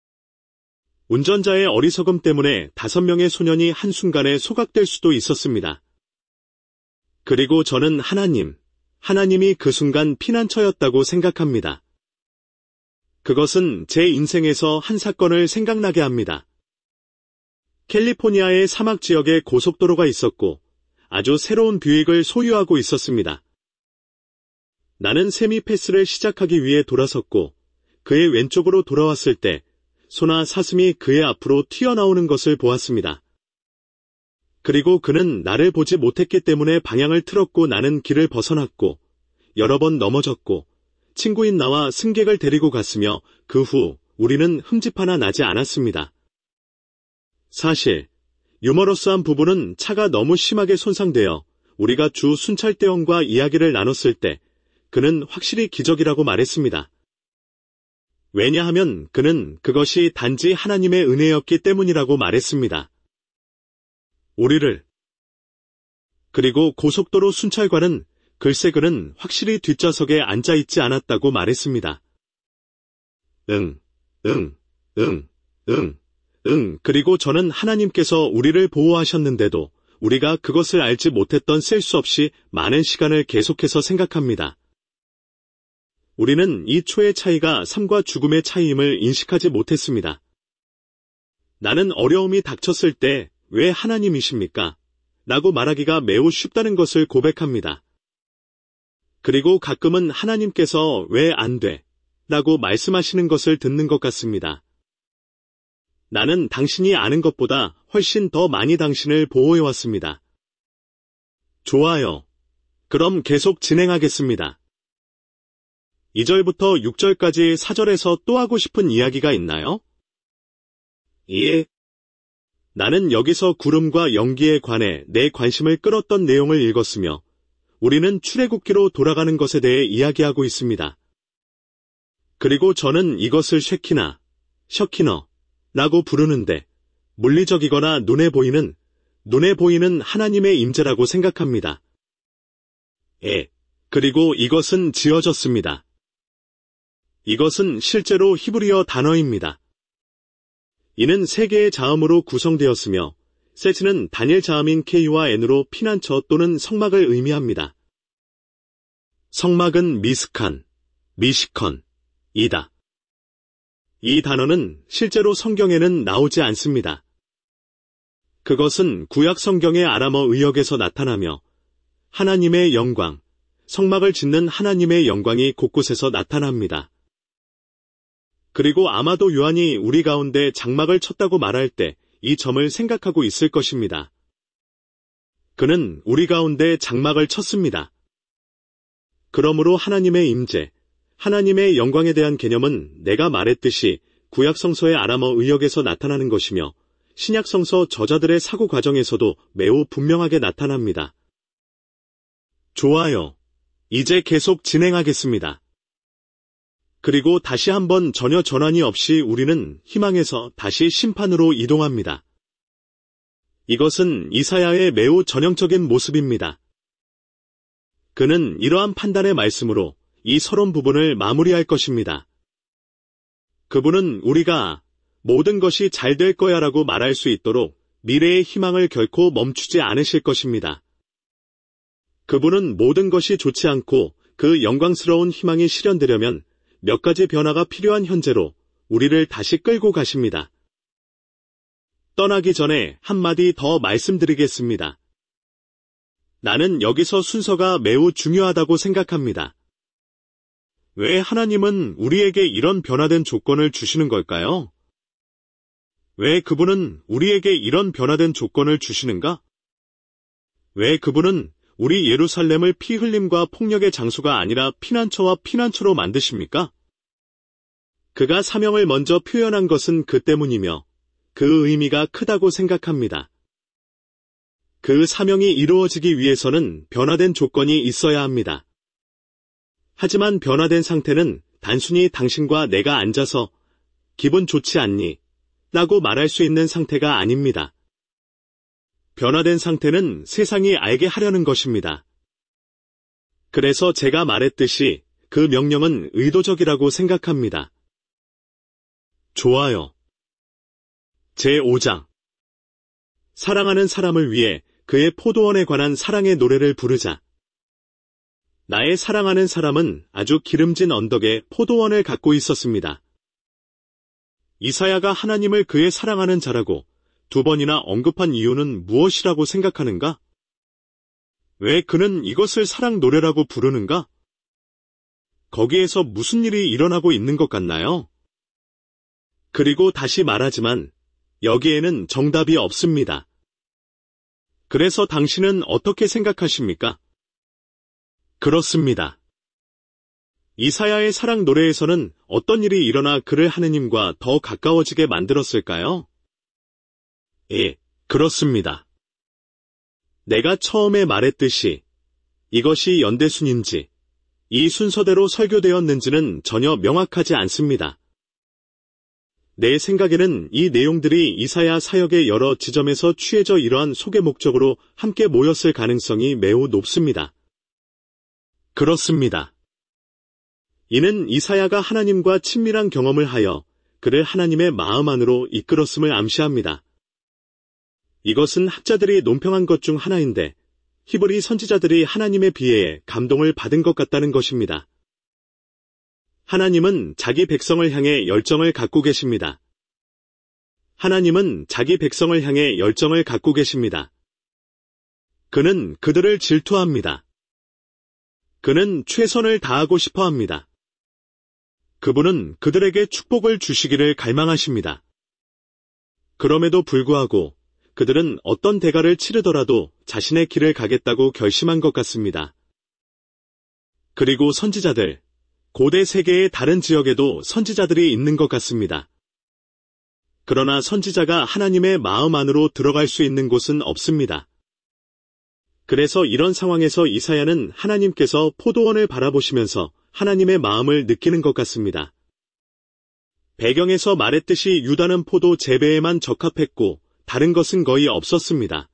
운전자의 어리석음 때문에 5명의 소년이 한순간에 소각될 수도 있었습니다. 그리고 저는 하나님이 그 순간 피난처였다고 생각합니다. 그것은 제 인생에서 한 사건을 생각나게 합니다. 캘리포니아의 사막 지역에 고속도로가 있었고 아주 새로운 뷰익을 소유하고 있었습니다. 나는 세미 패스를 시작하기 위해 돌아섰고 그의 왼쪽으로 돌아왔을 때 소나 사슴이 그의 앞으로 튀어나오는 것을 보았습니다. 그리고 그는 나를 보지 못했기 때문에 방향을 틀었고 나는 길을 벗어났고 여러 번 넘어졌고 친구인 나와 승객을 데리고 갔으며 그 후 우리는 흠집 하나 나지 않았습니다. 사실 유머러스한 부분은 차가 너무 심하게 손상되어 우리가 주 순찰대원과 이야기를 나눴을 때 그는 확실히 기적이라고 말했습니다. 왜냐하면 그는 그것이 단지 하나님의 은혜였기 때문이라고 말했습니다. 우리를. 그리고 고속도로 순찰관은 글쎄 그는 확실히 뒷좌석에 앉아있지 않았다고 말했습니다. 그리고 저는 하나님께서 우리를 보호하셨는데도 우리가 그것을 알지 못했던 셀 수 없이 많은 시간을 계속해서 생각합니다. 우리는 이 초의 차이가 삶과 죽음의 차이임을 인식하지 못했습니다. 나는 어려움이 닥쳤을 때 왜 하나님이십니까? 라고 말하기가 매우 쉽다는 것을 고백합니다. 그리고 가끔은 하나님께서 왜 안 돼? 라고 말씀하시는 것을 듣는 것 같습니다. 나는 당신이 아는 것보다 훨씬 더 많이 당신을 보호해왔습니다. 좋아요. 그럼 계속 진행하겠습니다. 2절부터 6절까지 4절에서 또 하고 싶은 이야기가 있나요? 예. 나는 여기서 구름과 연기에 관해 내 관심을 끌었던 내용을 읽었으며 우리는 출애굽기로 돌아가는 것에 대해 이야기하고 있습니다. 그리고 저는 이것을 셔키너라고 부르는데 물리적이거나 눈에 보이는 하나님의 임재라고 생각합니다. 그리고 이것은 지어졌습니다. 이것은 실제로 히브리어 단어입니다. 이는 세 개의 자음으로 구성되었으며 셋은 단일 자음인 K와 N으로 피난처 또는 성막을 의미합니다. 성막은 미시컨이다. 이 단어는 실제로 성경에는 나오지 않습니다. 그것은 구약 성경의 아람어 의역에서 나타나며 하나님의 영광, 성막을 짓는 하나님의 영광이 곳곳에서 나타납니다. 그리고 아마도 요한이 우리 가운데 장막을 쳤다고 말할 때 이 점을 생각하고 있을 것입니다. 그는 우리 가운데 장막을 쳤습니다. 그러므로 하나님의 임재, 하나님의 영광에 대한 개념은 내가 말했듯이 구약 성서의 아람어 의역에서 나타나는 것이며 신약 성서 저자들의 사고 과정에서도 매우 분명하게 나타납니다. 좋아요. 이제 계속 진행하겠습니다. 그리고 다시 한번 전혀 전환이 없이 우리는 희망에서 다시 심판으로 이동합니다. 이것은 이사야의 매우 전형적인 모습입니다. 그는 이러한 판단의 말씀으로 이 서론 부분을 마무리할 것입니다. 그분은 우리가 모든 것이 잘 될 거야 라고 말할 수 있도록 미래의 희망을 결코 멈추지 않으실 것입니다. 그분은 모든 것이 좋지 않고 그 영광스러운 희망이 실현되려면 몇 가지 변화가 필요한 현재로 우리를 다시 끌고 가십니다. 떠나기 전에 한마디 더 말씀드리겠습니다. 나는 여기서 순서가 매우 중요하다고 생각합니다. 왜 하나님은 우리에게 이런 변화된 조건을 주시는 걸까요? 왜 그분은 우리에게 이런 변화된 조건을 주시는가? 왜 그분은 우리 예루살렘을 피 흘림과 폭력의 장소가 아니라 피난처와 피난처로 만드십니까? 그가 사명을 먼저 표현한 것은 그 때문이며 그 의미가 크다고 생각합니다. 그 사명이 이루어지기 위해서는 변화된 조건이 있어야 합니다. 하지만 변화된 상태는 단순히 당신과 내가 앉아서 기분 좋지 않니? 라고 말할 수 있는 상태가 아닙니다. 변화된 상태는 세상이 알게 하려는 것입니다. 그래서 제가 말했듯이 그 명령은 의도적이라고 생각합니다. 좋아요. 제5장. 사랑하는 사람을 위해 그의 포도원에 관한 사랑의 노래를 부르자. 나의 사랑하는 사람은 아주 기름진 언덕에 포도원을 갖고 있었습니다. 이사야가 하나님을 그의 사랑하는 자라고 2번이나 언급한 이유는 무엇이라고 생각하는가? 왜 그는 이것을 사랑 노래라고 부르는가? 거기에서 무슨 일이 일어나고 있는 것 같나요? 그리고 다시 말하지만 여기에는 정답이 없습니다. 그래서 당신은 어떻게 생각하십니까? 그렇습니다. 이사야의 사랑 노래에서는 어떤 일이 일어나 그를 하느님과 더 가까워지게 만들었을까요? 예, 그렇습니다. 내가 처음에 말했듯이 이것이 연대순인지 이 순서대로 설교되었는지는 전혀 명확하지 않습니다. 내 생각에는 이 내용들이 이사야 사역의 여러 지점에서 취해져 이러한 소개 목적으로 함께 모였을 가능성이 매우 높습니다. 그렇습니다. 이는 이사야가 하나님과 친밀한 경험을 하여 그를 하나님의 마음 안으로 이끌었음을 암시합니다. 이것은 학자들이 논평한 것 중 하나인데 히브리 선지자들이 하나님에 비해 감동을 받은 것 같다는 것입니다. 하나님은 자기 백성을 향해 열정을 갖고 계십니다. 하나님은 자기 백성을 향해 열정을 갖고 계십니다. 그는 그들을 질투합니다. 그는 최선을 다하고 싶어 합니다. 그분은 그들에게 축복을 주시기를 갈망하십니다. 그럼에도 불구하고 그들은 어떤 대가를 치르더라도 자신의 길을 가겠다고 결심한 것 같습니다. 그리고 선지자들, 고대 세계의 다른 지역에도 선지자들이 있는 것 같습니다. 그러나 선지자가 하나님의 마음 안으로 들어갈 수 있는 곳은 없습니다. 그래서 이런 상황에서 이사야는 하나님께서 포도원을 바라보시면서 하나님의 마음을 느끼는 것 같습니다. 배경에서 말했듯이 유다는 포도 재배에만 적합했고 다른 것은 거의 없었습니다.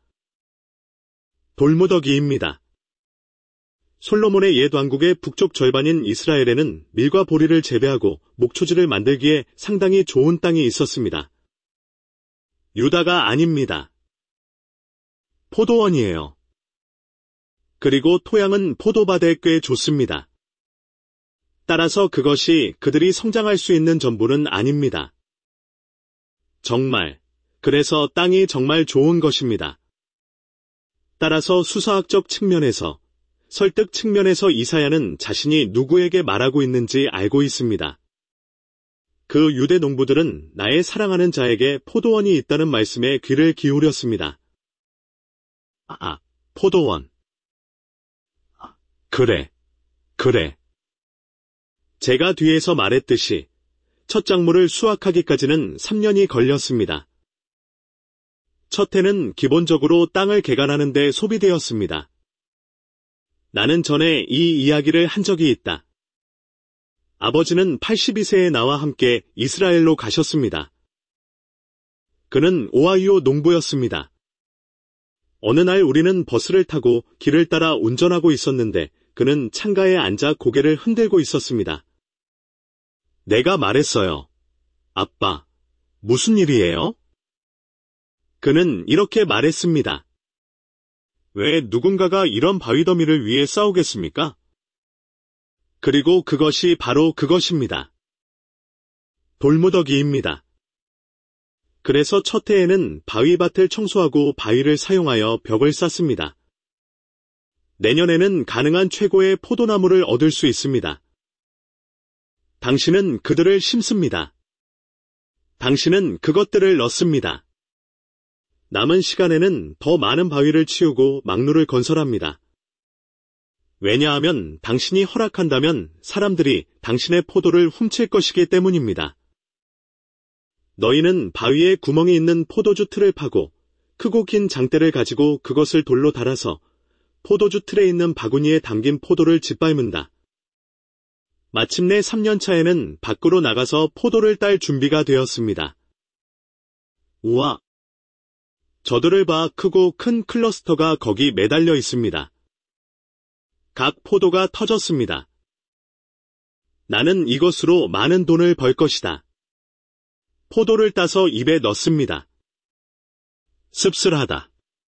돌무더기입니다. 솔로몬의 옛 왕국의 북쪽 절반인 이스라엘에는 밀과 보리를 재배하고 목초지를 만들기에 상당히 좋은 땅이 있었습니다. 유다가 아닙니다. 포도원이에요. 그리고 토양은 포도밭에 꽤 좋습니다. 따라서 그것이 그들이 성장할 수 있는 전부는 아닙니다. 그래서 땅이 정말 좋은 것입니다. 따라서 수사학적 측면에서, 설득 측면에서 이사야는 자신이 누구에게 말하고 있는지 알고 있습니다. 그 유대 농부들은 나의 사랑하는 자에게 포도원이 있다는 말씀에 귀를 기울였습니다. 포도원. 그래. 제가 뒤에서 말했듯이 첫 작물을 수확하기까지는 3년이 걸렸습니다. 첫 해는 기본적으로 땅을 개간하는 데 소비되었습니다. 나는 전에 이 이야기를 한 적이 있다. 아버지는 82세에 나와 함께 이스라엘로 가셨습니다. 그는 오하이오 농부였습니다. 어느 날 우리는 버스를 타고 길을 따라 운전하고 있었는데 그는 창가에 앉아 고개를 흔들고 있었습니다. 내가 말했어요. 아빠, 무슨 일이에요? 그는 이렇게 말했습니다. 왜 누군가가 이런 바위더미를 위해 싸우겠습니까? 그리고 그것이 바로 그것입니다. 돌무더기입니다. 그래서 첫 해에는 바위밭을 청소하고 바위를 사용하여 벽을 쌓습니다. 내년에는 가능한 최고의 포도나무를 얻을 수 있습니다. 당신은 그들을 심습니다. 당신은 그것들을 넣습니다. 남은 시간에는 더 많은 바위를 치우고 막루를 건설합니다. 왜냐하면 당신이 허락한다면 사람들이 당신의 포도를 훔칠 것이기 때문입니다. 너희는 바위에 구멍이 있는 포도주 틀을 파고 크고 긴 장대를 가지고 그것을 돌로 달아서 포도주 틀에 있는 바구니에 담긴 포도를 짓밟는다. 마침내 3년 차에는 밖으로 나가서 포도를 딸 준비가 되었습니다. 우와! 저들을 봐. 크고 큰 클러스터가 거기 매달려 있습니다. 각 포도가 터졌습니다. 나는 이것으로 많은 돈을 벌 것이다. 포도를 따서 입에 넣습니다. 씁쓸하다.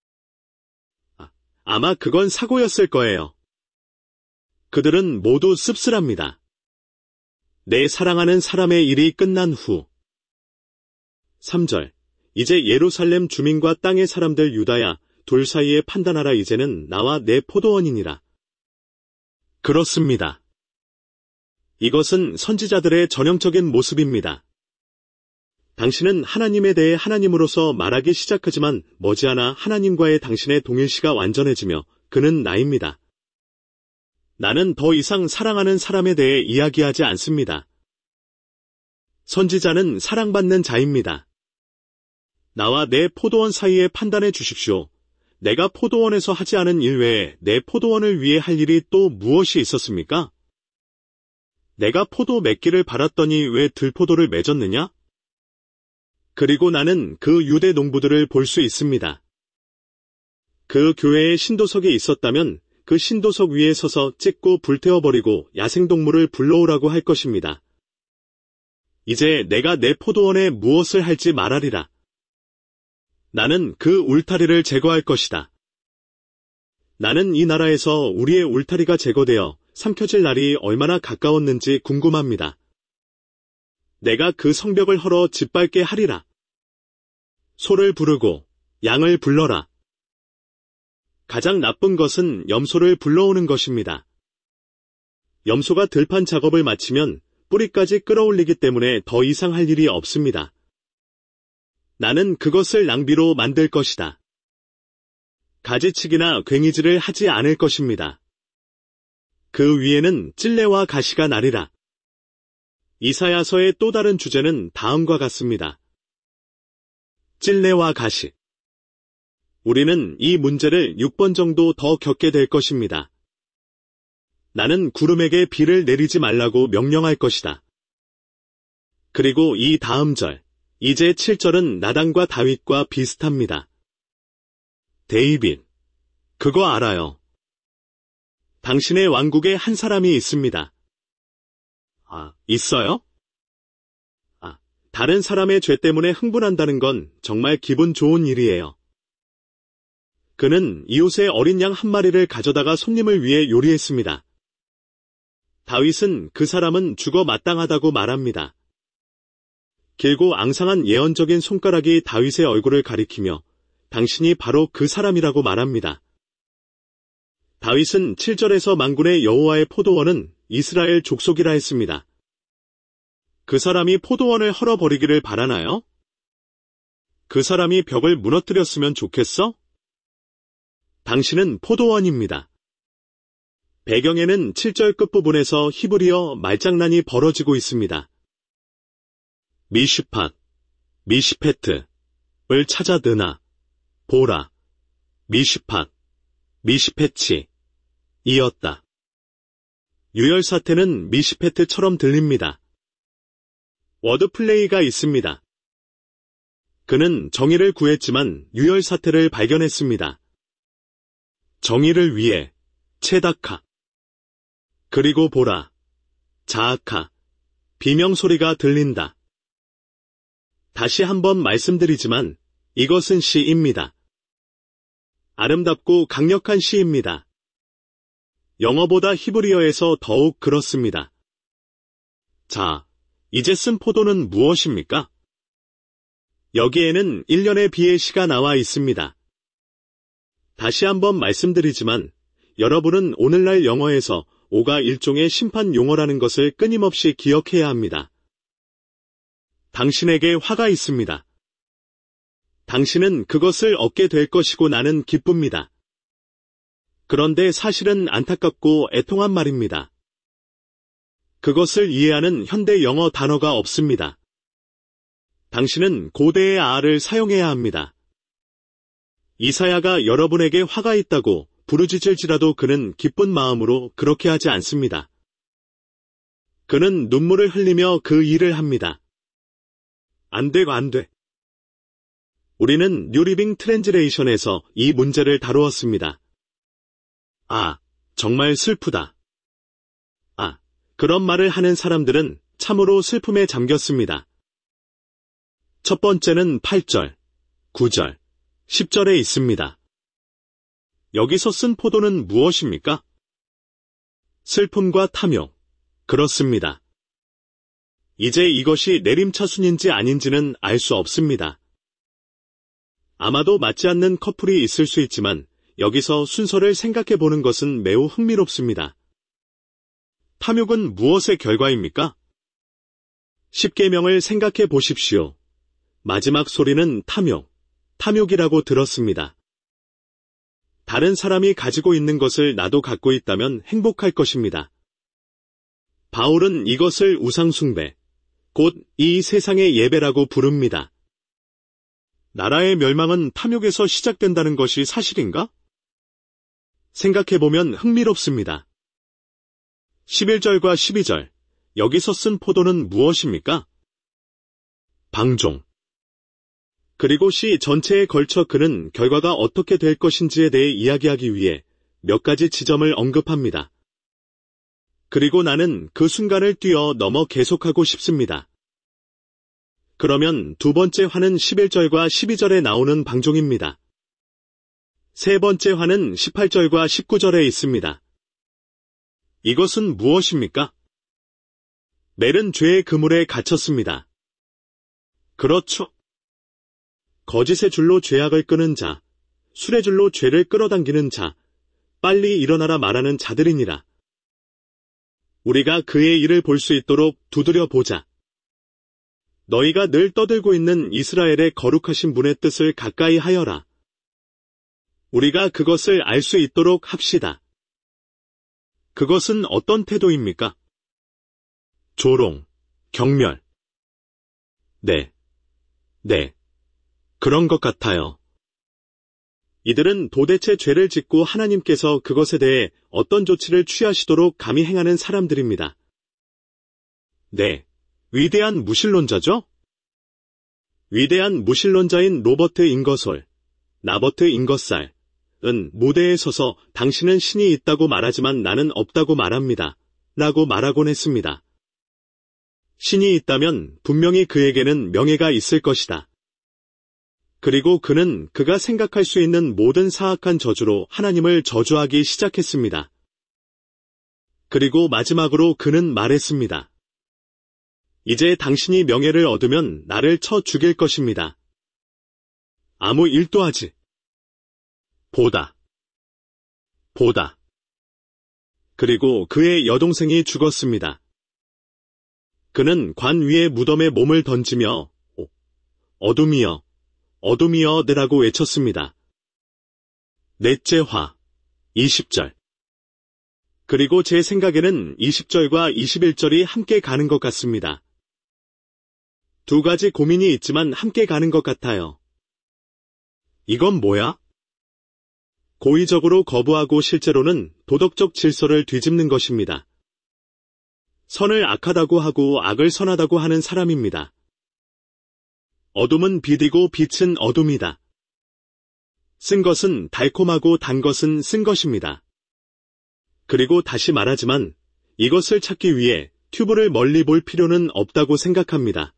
아마 그건 사고였을 거예요. 그들은 모두 씁쓸합니다. 내 사랑하는 사람의 일이 끝난 후. 3절. 이제 예루살렘 주민과 땅의 사람들 유다야, 둘 사이에 판단하라. 이제는 나와 내 포도원이니라. 그렇습니다. 이것은 선지자들의 전형적인 모습입니다. 당신은 하나님에 대해 하나님으로서 말하기 시작하지만 머지않아 하나님과의 당신의 동일시가 완전해지며 그는 나입니다. 나는 더 이상 사랑하는 사람에 대해 이야기하지 않습니다. 선지자는 사랑받는 자입니다. 나와 내 포도원 사이에 판단해 주십시오. 내가 포도원에서 하지 않은 일 외에 내 포도원을 위해 할 일이 또 무엇이 있었습니까? 내가 포도 맺기를 바랐더니 왜 들포도를 맺었느냐? 그리고 나는 그 유대 농부들을 볼 수 있습니다. 그 교회에 신도석이 있었다면 그 신도석 위에 서서 찢고 불태워버리고 야생동물을 불러오라고 할 것입니다. 이제 내가 내 포도원에 무엇을 할지 말하리라. 나는 그 울타리를 제거할 것이다. 나는 이 나라에서 우리의 울타리가 제거되어 삼켜질 날이 얼마나 가까웠는지 궁금합니다. 내가 그 성벽을 헐어 짓밟게 하리라. 소를 부르고 양을 불러라. 가장 나쁜 것은 염소를 불러오는 것입니다. 염소가 들판 작업을 마치면 뿌리까지 끌어올리기 때문에 더 이상 할 일이 없습니다. 나는 그것을 낭비로 만들 것이다. 가지치기나 괭이질을 하지 않을 것입니다. 그 위에는 찔레와 가시가 나리라. 이사야서의 또 다른 주제는 다음과 같습니다. 찔레와 가시. 우리는 이 문제를 6번 정도 더 겪게 될 것입니다. 나는 구름에게 비를 내리지 말라고 명령할 것이다. 그리고 이 다음 절, 이제 7절은 나단과 다윗과 비슷합니다. 데이빗, 그거 알아요. 당신의 왕국에 한 사람이 있습니다. 있어요? 다른 사람의 죄 때문에 흥분한다는 건 정말 기분 좋은 일이에요. 그는 이웃의 어린 양 한 마리를 가져다가 손님을 위해 요리했습니다. 다윗은 그 사람은 죽어 마땅하다고 말합니다. 길고 앙상한 예언적인 손가락이 다윗의 얼굴을 가리키며 당신이 바로 그 사람이라고 말합니다. 다윗은 7절에서 만군의 여호와의 포도원은 이스라엘 족속이라 했습니다. 그 사람이 포도원을 헐어버리기를 바라나요? 그 사람이 벽을 무너뜨렸으면 좋겠어? 당신은 포도원입니다. 배경에는 7절 끝부분에서 히브리어 말장난이 벌어지고 있습니다. 미슈팟, 미시페트을 찾아 드나, 보라, 미슈팟, 미시페치, 이었다. 유혈사태는 미시페트처럼 들립니다. 워드플레이가 있습니다. 그는 정의를 구했지만 유혈사태를 발견했습니다. 정의를 위해 체다카. 그리고 보라, 자아카, 비명소리가 들린다. 다시 한번 말씀드리지만 이것은 시입니다. 아름답고 강력한 시입니다. 영어보다 히브리어에서 더욱 그렇습니다. 자, 이제 쓴 포도는 무엇입니까? 여기에는 1년의 비의 시가 나와 있습니다. 다시 한번 말씀드리지만 여러분은 오늘날 영어에서 오가 일종의 심판 용어라는 것을 끊임없이 기억해야 합니다. 당신에게 화가 있습니다. 당신은 그것을 얻게 될 것이고 나는 기쁩니다. 그런데 사실은 안타깝고 애통한 말입니다. 그것을 이해하는 현대 영어 단어가 없습니다. 당신은 고대의 아를 사용해야 합니다. 이사야가 여러분에게 화가 있다고 부르짖을지라도 그는 기쁜 마음으로 그렇게 하지 않습니다. 그는 눈물을 흘리며 그 일을 합니다. 안 돼. 우리는 뉴리빙 트랜지레이션에서 이 문제를 다루었습니다. 정말 슬프다. 그런 말을 하는 사람들은 참으로 슬픔에 잠겼습니다. 첫 번째는 8절, 9절, 10절에 있습니다. 여기서 쓴 포도는 무엇입니까? 슬픔과 탐욕. 그렇습니다. 이제 이것이 내림차순인지 아닌지는 알 수 없습니다. 아마도 맞지 않는 커플이 있을 수 있지만 여기서 순서를 생각해 보는 것은 매우 흥미롭습니다. 탐욕은 무엇의 결과입니까? 십계명을 생각해 보십시오. 마지막 소리는 탐욕이라고 들었습니다. 다른 사람이 가지고 있는 것을 나도 갖고 있다면 행복할 것입니다. 바울은 이것을 우상숭배, 곧 이 세상의 예배라고 부릅니다. 나라의 멸망은 탐욕에서 시작된다는 것이 사실인가? 생각해보면 흥미롭습니다. 11절과 12절, 여기서 쓴 포도는 무엇입니까? 방종. 그리고 시 전체에 걸쳐 그는 결과가 어떻게 될 것인지에 대해 이야기하기 위해 몇 가지 지점을 언급합니다. 그리고 나는 그 순간을 뛰어넘어 계속하고 싶습니다. 그러면 두 번째 화는 11절과 12절에 나오는 방종입니다. 세 번째 화는 18절과 19절에 있습니다. 이것은 무엇입니까? 멜은 죄의 그물에 갇혔습니다. 그렇죠. 거짓의 줄로 죄악을 끄는 자, 술의 줄로 죄를 끌어당기는 자, 빨리 일어나라 말하는 자들이니라. 우리가 그의 일을 볼 수 있도록 두드려 보자. 너희가 늘 떠들고 있는 이스라엘의 거룩하신 분의 뜻을 가까이 하여라. 우리가 그것을 알 수 있도록 합시다. 그것은 어떤 태도입니까? 조롱, 경멸. 네, 그런 것 같아요. 이들은 도대체 죄를 짓고 하나님께서 그것에 대해 어떤 조치를 취하시도록 감히 행하는 사람들입니다. 네, 위대한 무신론자죠? 위대한 무신론자인 로버트 잉거솔, 나버트 잉거살은 무대에 서서 당신은 신이 있다고 말하지만 나는 없다고 말합니다. 라고 말하곤 했습니다. 신이 있다면 분명히 그에게는 명예가 있을 것이다. 그리고 그는 그가 생각할 수 있는 모든 사악한 저주로 하나님을 저주하기 시작했습니다. 그리고 마지막으로 그는 말했습니다. 이제 당신이 명예를 얻으면 나를 쳐 죽일 것입니다. 아무 일도 하지. 보다. 그리고 그의 여동생이 죽었습니다. 그는 관 위에 무덤에 몸을 던지며 어둠이여 내라고 외쳤습니다. 넷째 화, 20절. 그리고 제 생각에는 20절과 21절이 함께 가는 것 같습니다. 두 가지 고민이 있지만 함께 가는 것 같아요. 이건 뭐야? 고의적으로 거부하고 실제로는 도덕적 질서를 뒤집는 것입니다. 선을 악하다고 하고 악을 선하다고 하는 사람입니다. 어둠은 빛이고 빛은 어둠이다. 쓴 것은 달콤하고 단 것은 쓴 것입니다. 그리고 다시 말하지만 이것을 찾기 위해 튜브를 멀리 볼 필요는 없다고 생각합니다.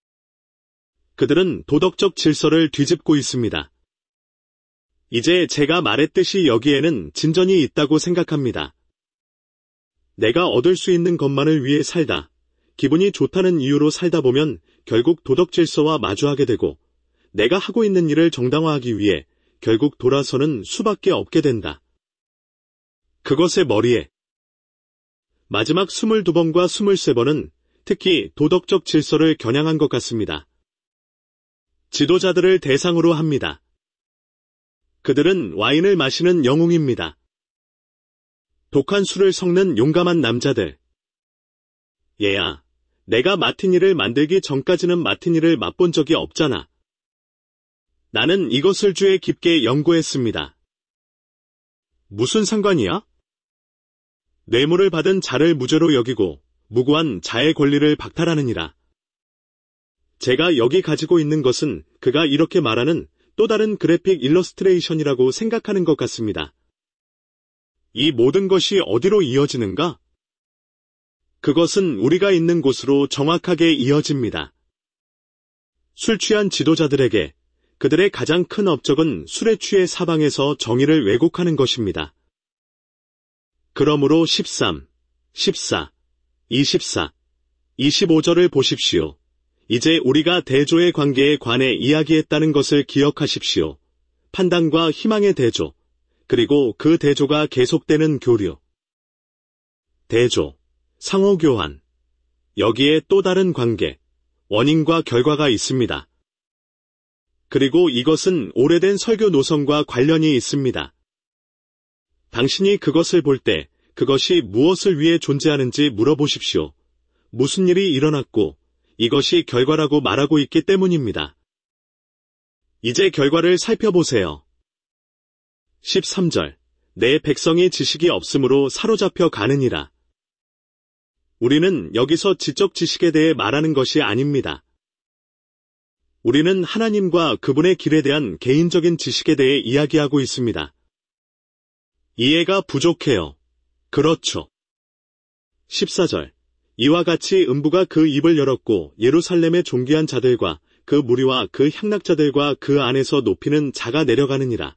그들은 도덕적 질서를 뒤집고 있습니다. 이제 제가 말했듯이 여기에는 진전이 있다고 생각합니다. 내가 얻을 수 있는 것만을 위해 살다, 기분이 좋다는 이유로 살다 보면 결국 도덕 질서와 마주하게 되고 내가 하고 있는 일을 정당화하기 위해 결국 돌아서는 수밖에 없게 된다. 그것의 머리에 마지막 22번과 23번은 특히 도덕적 질서를 겨냥한 것 같습니다. 지도자들을 대상으로 합니다. 그들은 와인을 마시는 영웅입니다. 독한 술을 섞는 용감한 남자들. 얘야, 내가 마티니를 만들기 전까지는 마티니를 맛본 적이 없잖아. 나는 이것을 주에 깊게 연구했습니다. 무슨 상관이야? 뇌물을 받은 자를 무죄로 여기고 무고한 자의 권리를 박탈하느니라. 제가 여기 가지고 있는 것은 그가 이렇게 말하는 또 다른 그래픽 일러스트레이션이라고 생각하는 것 같습니다. 이 모든 것이 어디로 이어지는가? 그것은 우리가 있는 곳으로 정확하게 이어집니다. 술 취한 지도자들에게 그들의 가장 큰 업적은 술에 취해 사방에서 정의를 왜곡하는 것입니다. 그러므로 13, 14, 24, 25절을 보십시오. 이제 우리가 대조의 관계에 관해 이야기했다는 것을 기억하십시오. 판단과 희망의 대조, 그리고 그 대조가 계속되는 교류. 대조, 상호교환. 여기에 또 다른 관계, 원인과 결과가 있습니다. 그리고 이것은 오래된 설교 노선과 관련이 있습니다. 당신이 그것을 볼 때 그것이 무엇을 위해 존재하는지 물어보십시오. 무슨 일이 일어났고 이것이 결과라고 말하고 있기 때문입니다. 이제 결과를 살펴보세요. 13절. 내 백성이 지식이 없으므로 사로잡혀 가느니라. 우리는 여기서 지적 지식에 대해 말하는 것이 아닙니다. 우리는 하나님과 그분의 길에 대한 개인적인 지식에 대해 이야기하고 있습니다. 이해가 부족해요. 그렇죠. 14절. 이와 같이 음부가 그 입을 열었고 예루살렘의 존귀한 자들과 그 무리와 그 향락자들과 그 안에서 높이는 자가 내려가느니라.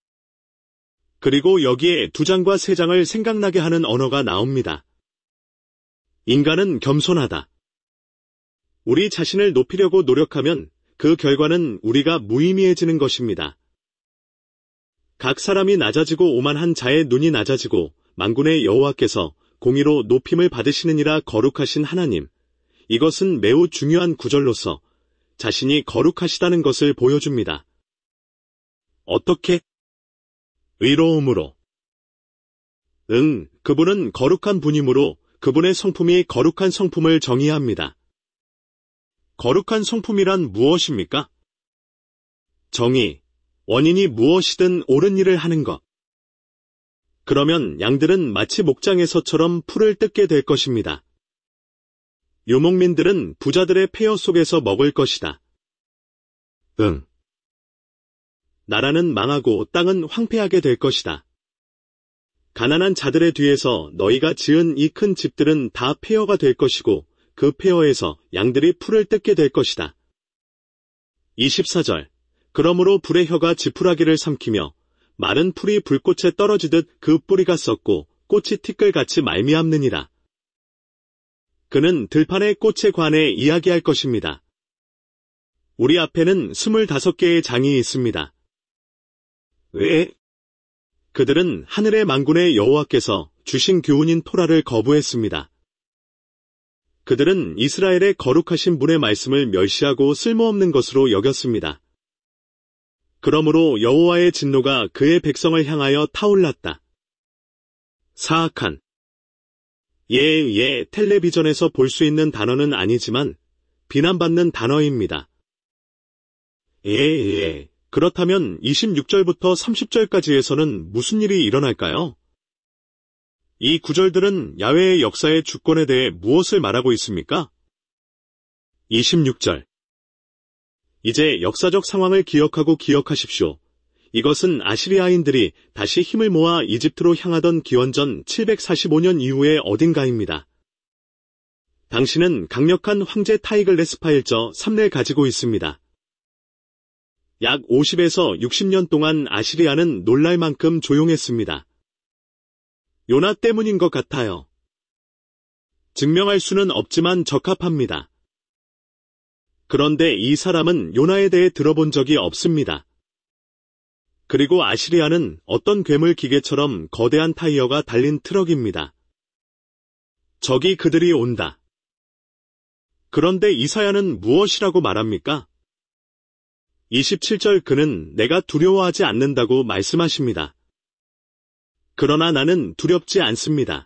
그리고 여기에 2장과 3장을 생각나게 하는 언어가 나옵니다. 인간은 겸손하다. 우리 자신을 높이려고 노력하면 그 결과는 우리가 무의미해지는 것입니다. 각 사람이 낮아지고 오만한 자의 눈이 낮아지고 만군의 여호와께서 공의로 높임을 받으시느니라. 거룩하신 하나님. 이것은 매우 중요한 구절로서 자신이 거룩하시다는 것을 보여줍니다. 어떻게? 의로움으로. 그분은 거룩한 분이므로 그분의 성품이 거룩한 성품을 정의합니다. 거룩한 성품이란 무엇입니까? 정의, 원인이 무엇이든 옳은 일을 하는 것. 그러면 양들은 마치 목장에서처럼 풀을 뜯게 될 것입니다. 유목민들은 부자들의 폐허 속에서 먹을 것이다. 나라는 망하고 땅은 황폐하게 될 것이다. 가난한 자들의 뒤에서 너희가 지은 이 큰 집들은 다 폐허가 될 것이고 그 폐허에서 양들이 풀을 뜯게 될 것이다. 24절. 그러므로 불의 혀가 지푸라기를 삼키며 마른 풀이 불꽃에 떨어지듯 그 뿌리가 썩고 꽃이 티끌같이 말미암느니라. 그는 들판의 꽃에 관해 이야기할 것입니다. 우리 앞에는 25개의 장이 있습니다. 왜? 그들은 하늘의 만군의 여호와께서 주신 교훈인 토라를 거부했습니다. 그들은 이스라엘의 거룩하신 분의 말씀을 멸시하고 쓸모없는 것으로 여겼습니다. 그러므로 여호와의 진노가 그의 백성을 향하여 타올랐다. 사악한. 텔레비전에서 볼 수 있는 단어는 아니지만 비난받는 단어입니다. 그렇다면 26절부터 30절까지에서는 무슨 일이 일어날까요? 이 구절들은 야훼의 역사의 주권에 대해 무엇을 말하고 있습니까? 26절. 이제 역사적 상황을 기억하십시오. 이것은 아시리아인들이 다시 힘을 모아 이집트로 향하던 기원전 745년 이후의 어딘가입니다. 당신은 강력한 황제 타이글레스파일저 3를 가지고 있습니다. 약 50에서 60년 동안 아시리아는 놀랄 만큼 조용했습니다. 요나 때문인 것 같아요. 증명할 수는 없지만 적합합니다. 그런데 이 사람은 요나에 대해 들어본 적이 없습니다. 그리고 아시리아는 어떤 괴물 기계처럼 거대한 타이어가 달린 트럭입니다. 적이 그들이 온다. 그런데 이사야는 무엇이라고 말합니까? 27절. 그는 내가 두려워하지 않는다고 말씀하십니다. 그러나 나는 두렵지 않습니다.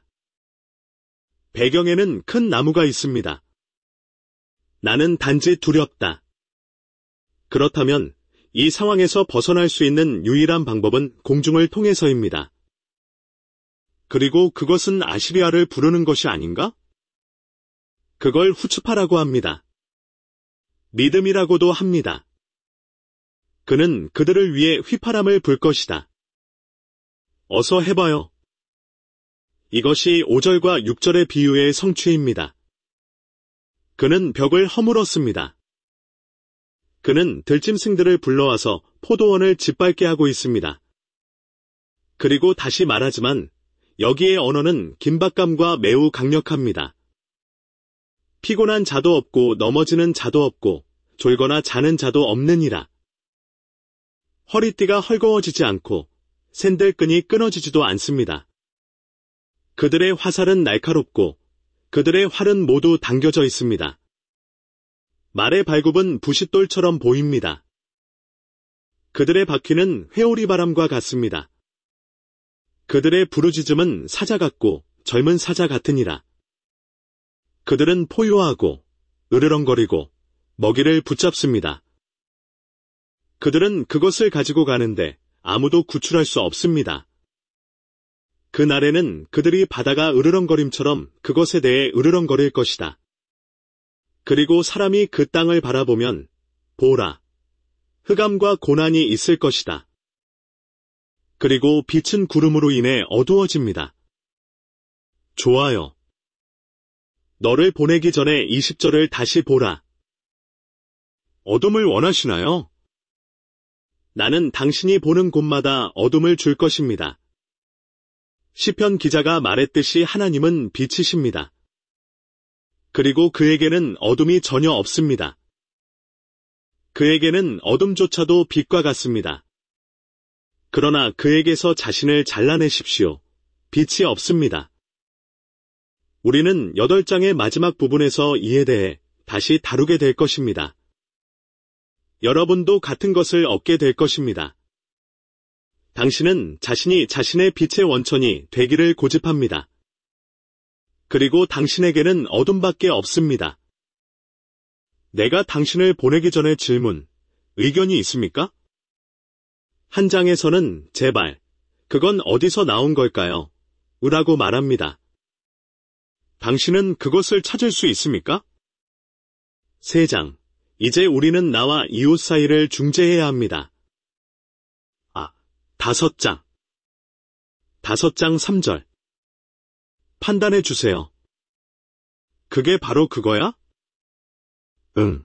배경에는 큰 나무가 있습니다. 나는 단지 두렵다. 그렇다면 이 상황에서 벗어날 수 있는 유일한 방법은 공중을 통해서입니다. 그리고 그것은 아시리아를 부르는 것이 아닌가? 그걸 후츠파라고 합니다. 믿음이라고도 합니다. 그는 그들을 위해 휘파람을 불 것이다. 어서 해봐요. 이것이 5절과 6절의 비유의 성취입니다. 그는 벽을 허물었습니다. 그는 들짐승들을 불러와서 포도원을 짓밟게 하고 있습니다. 그리고 다시 말하지만 여기의 언어는 긴박감과 매우 강력합니다. 피곤한 자도 없고 넘어지는 자도 없고 졸거나 자는 자도 없느니라. 허리띠가 헐거워지지 않고 샌들끈이 끊어지지도 않습니다. 그들의 화살은 날카롭고 그들의 활은 모두 당겨져 있습니다. 말의 발굽은 부싯돌처럼 보입니다. 그들의 바퀴는 회오리 바람과 같습니다. 그들의 부르짖음은 사자 같고 젊은 사자 같으니라. 그들은 포효하고 으르렁거리고 먹이를 붙잡습니다. 그들은 그것을 가지고 가는데 아무도 구출할 수 없습니다. 그날에는 그들이 바다가 으르렁거림처럼 그것에 대해 으르렁거릴 것이다. 그리고 사람이 그 땅을 바라보면 보라. 흑암과 고난이 있을 것이다. 그리고 빛은 구름으로 인해 어두워집니다. 좋아요. 너를 보내기 전에 20절을 다시 보라. 어둠을 원하시나요? 나는 당신이 보는 곳마다 어둠을 줄 것입니다. 시편 기자가 말했듯이 하나님은 빛이십니다. 그리고 그에게는 어둠이 전혀 없습니다. 그에게는 어둠조차도 빛과 같습니다. 그러나 그에게서 자신을 잘라내십시오. 빛이 없습니다. 우리는 8장의 마지막 부분에서 이에 대해 다시 다루게 될 것입니다. 여러분도 같은 것을 얻게 될 것입니다. 당신은 자신이 자신의 빛의 원천이 되기를 고집합니다. 그리고 당신에게는 어둠밖에 없습니다. 내가 당신을 보내기 전에 질문, 의견이 있습니까? 한 장에서는 제발, 그건 어디서 나온 걸까요? 라고 말합니다. 당신은 그것을 찾을 수 있습니까? 3장. 이제 우리는 나와 이웃 사이를 중재해야 합니다. 5장. 5장 3절. 판단해 주세요. 그게 바로 그거야? 응.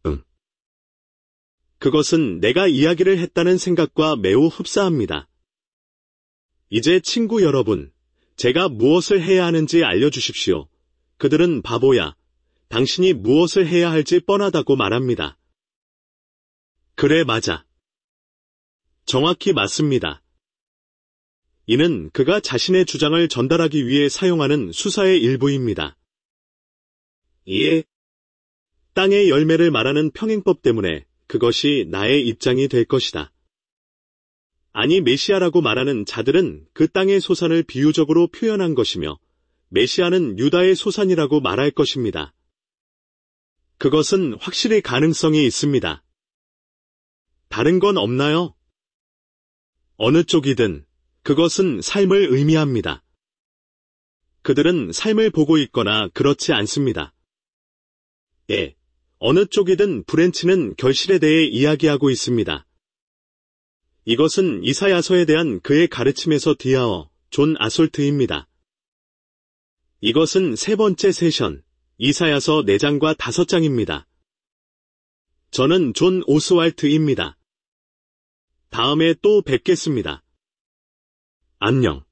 그것은 내가 이야기를 했다는 생각과 매우 흡사합니다. 이제 친구 여러분, 제가 무엇을 해야 하는지 알려주십시오. 그들은 바보야. 당신이 무엇을 해야 할지 뻔하다고 말합니다. 그래, 맞아. 정확히 맞습니다. 이는 그가 자신의 주장을 전달하기 위해 사용하는 수사의 일부입니다. 예. 땅의 열매를 말하는 평행법 때문에 그것이 나의 입장이 될 것이다. 아니, 메시아라고 말하는 자들은 그 땅의 소산을 비유적으로 표현한 것이며 메시아는 유다의 소산이라고 말할 것입니다. 그것은 확실히 가능성이 있습니다. 다른 건 없나요? 어느 쪽이든 그것은 삶을 의미합니다. 그들은 삶을 보고 있거나 그렇지 않습니다. 예, 어느 쪽이든 브랜치는 결실에 대해 이야기하고 있습니다. 이것은 이사야서에 대한 그의 가르침에서 디아어, 존 아솔트입니다. 이것은 3번째 세션, 이사야서 4장과 5장입니다. 저는 존 오스왈트입니다. 다음에 또 뵙겠습니다. 안녕.